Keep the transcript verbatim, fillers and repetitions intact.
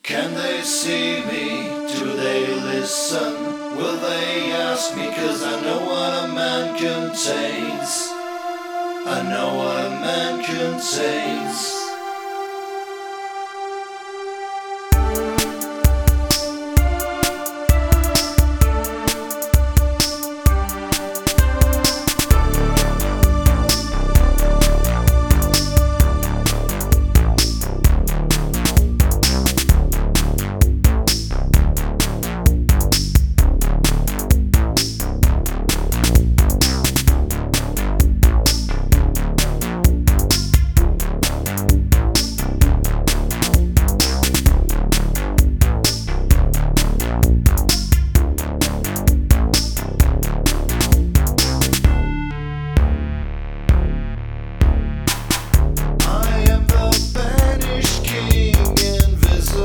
Can they see me? Do they listen? Will they ask me? 'Cause I know what a man contains. I know what a man contains.